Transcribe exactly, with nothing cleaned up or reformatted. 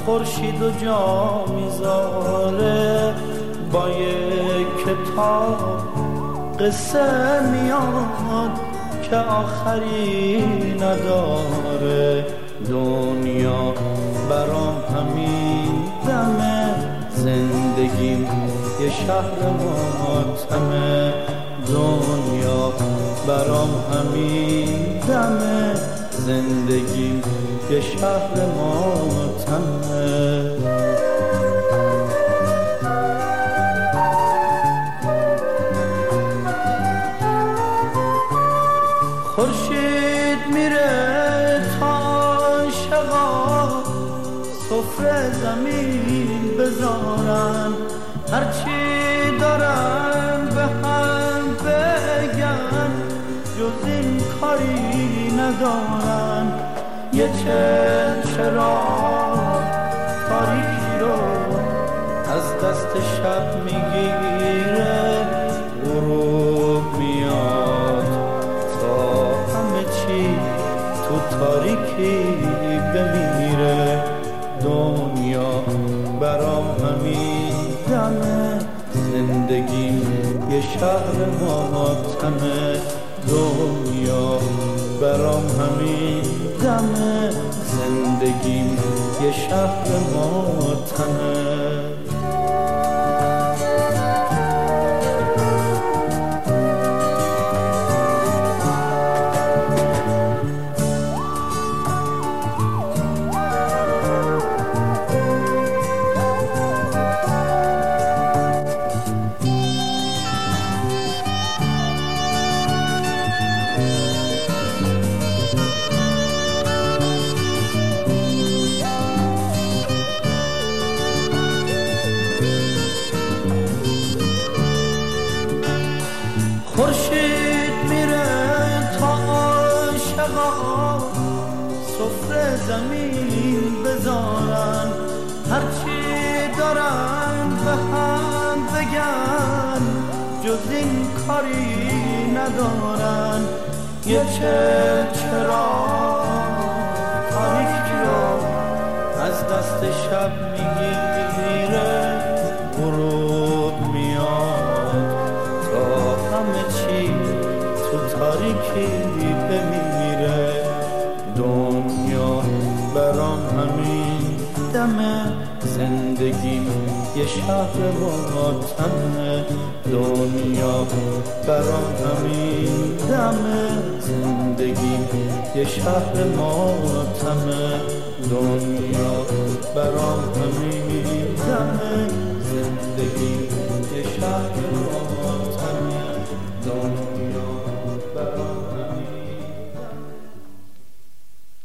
خورشید و جا میذاره، با یک کتاب قصه میاد که آخری نداره. دنیا برام همین دمه، زندگیم یه شهر ماتمه. دنیا برام همین دمه، زندگیم یه شهر ماتمه. خورشید میره تا شقا سفره زمین بذارن، هرچی دارن به هم بگن جز این کاری ندارن. یه چند چراغ تاریکی رو از دست شب میگیره، غروب میاد تا همه چی تو تاریکی بمیره. دنیا برام همین دمه، زندگیم یه شهر ماتمه. دنیا برام همین دمه، زندگیم یه شهر ماتمه. خورشید میره تا شقا سفره زمین بذارن، هرچی دارن به هم بگن جز این کاری ندارن. یه چه چراغ تاریکی رو از دست شب میگیره، غروب میاد تا همه چی تو تاریکی بمیره. دنیا برام همین دمه، زندگیم یه شهر ماتمه. دنیا برام همین دمه، زندگیم یه شهر ماتمه. دنیا برام همین دمه، زندگیم یه شهر ماتمه.